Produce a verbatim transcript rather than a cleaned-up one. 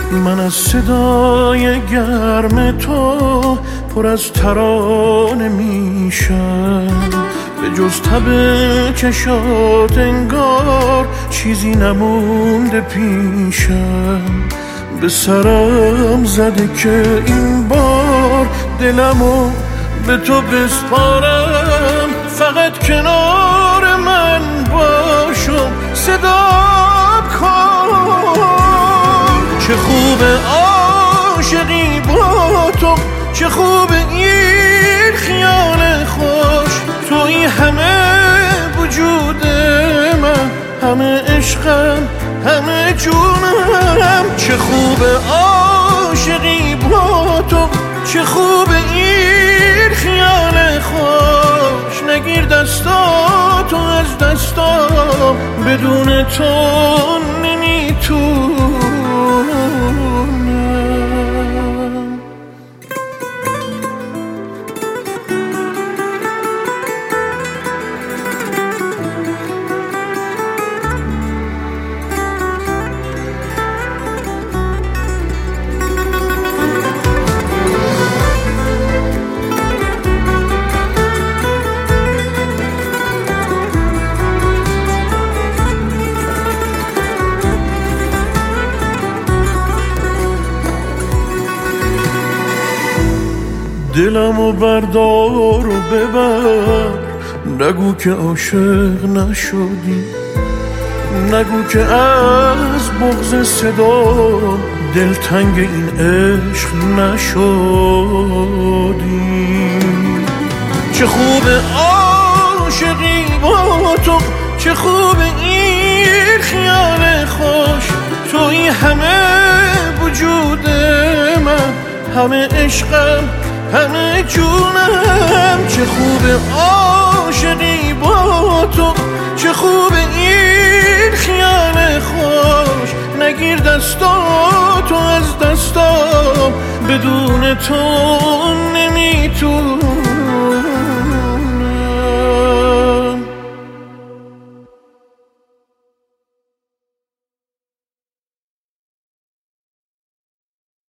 من از صدای گرم تو پر از ترانه میشم، به جز تب چشات انگار چیزی نمونده پیشم. به سرم زده که این بار دلمو به تو بسپارم، فقط کنار من باشم صدا کن. چه خوبه عاشقی با تو، چه خوبه این خیال خوش، توی همه وجود من، همه عشقم، همه جونم. چه خوبه عاشقی با تو، چه خوبه این خیال خوش، نگیر دستاتو از دستام، بدون تو نمیتونم. دلمو بردار و ببر، نگو که عاشق نشدی، نگو که از بغض صدا دلتنگ این عشق نشدی. چه خوبه عاشقی با تو، چه خوبه این خیال خوش، توی همه وجود من، همه عشقم، همه جونم. چه خوبه عاشقی با تو، چه خوبه این خیال خوش، نگیر دستاتو از دستام، بدون تو